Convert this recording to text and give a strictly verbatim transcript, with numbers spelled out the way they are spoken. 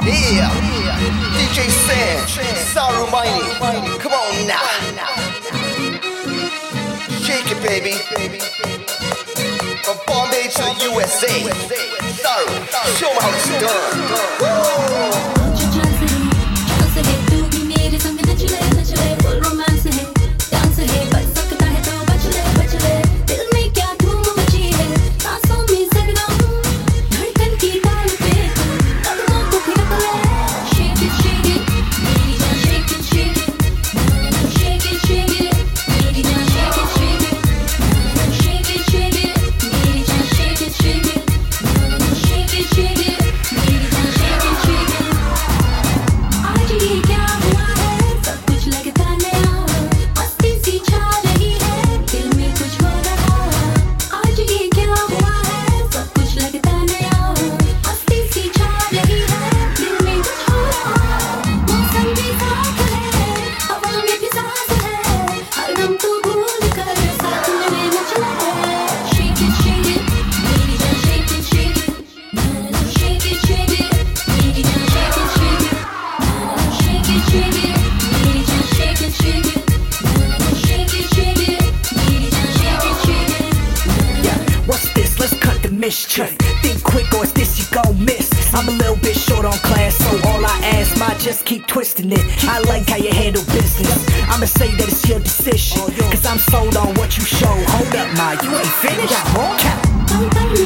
Yeah, D J Sam, Saru Mighty, come on now. Shake it, baby. From Bombay to the U S A. Saru, show 'em how it's done. Woo! Think quick or it's this you gon' miss. I'm a little bit short on class, so all I ask, might just keep twisting it. I like how you handle business. I'ma say that it's your decision, cause I'm sold on what you show. Hold up, ma, you ain't finished. Got more?